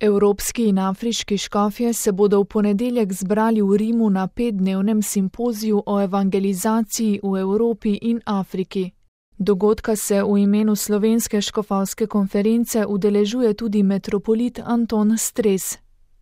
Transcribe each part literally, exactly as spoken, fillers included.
Evropski in afriški škofje se bodo v ponedeljek zbrali v Rimu na petdnevnem simpoziju o evangelizaciji v Evropi in Afriki. Dogodka se v imenu Slovenske škofovske konference udeležuje tudi metropolit Anton Stres.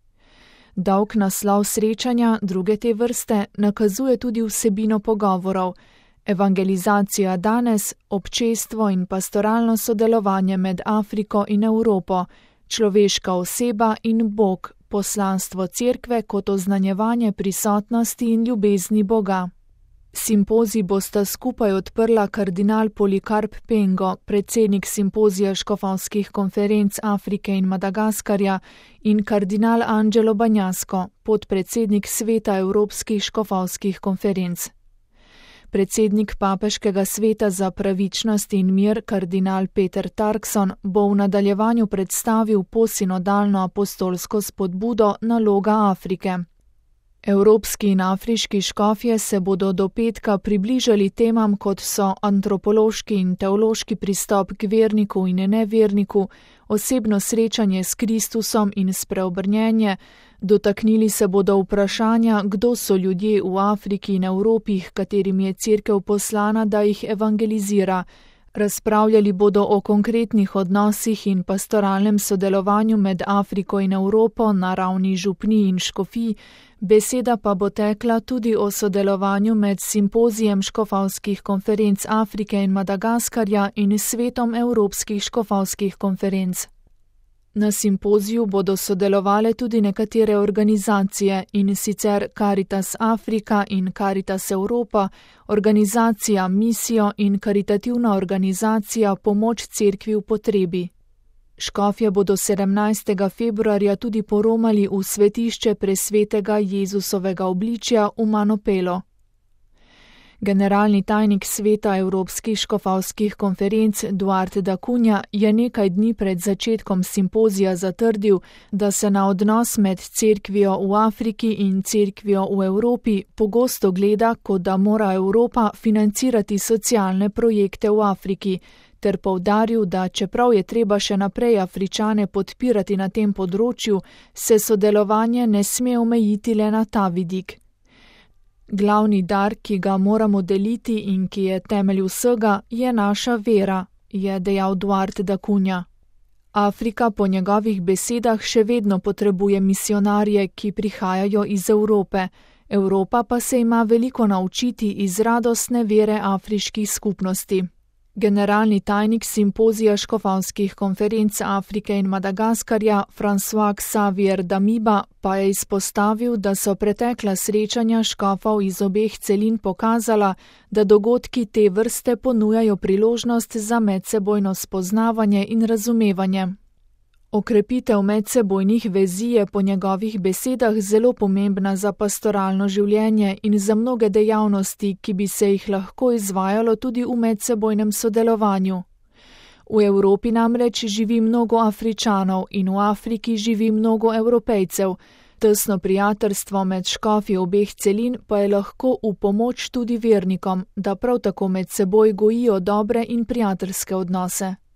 Dolg naslov srečanja druge te vrste nakazuje tudi vsebino pogovorov: evangelizacija danes, občestvo in pastoralno sodelovanje med Afriko in Evropo, človeška oseba in Bog, poslanstvo cerkve kot oznanjevanje prisotnosti in ljubezni Boga. Simpozij bosta skupaj odprla kardinal Polikarp Pengo, predsednik simpozija škofovskih konferenc Afrike in Madagaskarja, in kardinal Angelo Bagnasco, podpredsednik sveta evropskih škofovskih konferenc. Predsednik papeškega sveta za pravičnost in mir, kardinal Peter Turkson, bo v nadaljevanju predstavil posinodalno apostolsko spodbudo Naloga Afrike. Evropski in afriški škofje se bodo do petka približali temam, kot so antropološki in teološki pristop k verniku in neverniku, osebno srečanje s Kristusom in spreobrnjenje, dotaknili se bodo vprašanja, kdo so ljudje v Afriki in Evropi, katerim je cerkev poslana, da jih evangelizira. Razpravljali bodo o konkretnih odnosih in pastoralnem sodelovanju med Afriko in Evropo na ravni župnij in škofij, beseda pa bo tekla tudi o sodelovanju med simpozijem škofovskih konferenc Afrike in Madagaskarja in svetom evropskih škofovskih konferenc. Na simpoziju bodo sodelovale tudi nekatere organizacije, in sicer Caritas Afrika in Caritas Europa, organizacija Misijo in karitativna organizacija Pomoč cerkvi v potrebi. Škofje bodo sedemnajstega februarja tudi poromali v svetišče presvetega Jezusovega obličja v Manopelo. Generalni tajnik sveta evropskih škofovskih konferenc Duarte da Cunha je nekaj dni pred začetkom simpozija zatrdil, da se na odnos med cerkvijo v Afriki in cerkvijo v Evropi pogosto gleda, kot da mora Evropa financirati socialne projekte v Afriki, ter poudaril, da čeprav je treba še naprej Afričane podpirati na tem področju, se sodelovanje ne sme omejiti le na ta vidik. Glavni dar, ki ga moramo deliti in ki je temelj vsega, je naša vera, je dejal Duarte da Cunha. Afrika po njegovih besedah še vedno potrebuje misionarje, ki prihajajo iz Evrope, Evropa pa se ima veliko naučiti iz radostne vere afriških skupnosti. Generalni tajnik simpozija škofovskih konferenc Afrike in Madagaskarja François Xavier Damiba pa je izpostavil, da so pretekla srečanja škofov iz obeh celin pokazala, da dogodki te vrste ponujajo priložnost za medsebojno spoznavanje in razumevanje. Okrepitev medsebojnih vezi je po njegovih besedah zelo pomembna za pastoralno življenje in za mnoge dejavnosti, ki bi se jih lahko izvajalo tudi v medsebojnem sodelovanju. V Evropi namreč živi mnogo Afričanov in v Afriki živi mnogo Evropejcev. Tesno prijateljstvo med škofi obeh celin pa je lahko v pomoč tudi vernikom, da prav tako med seboj gojijo dobre in prijateljske odnose.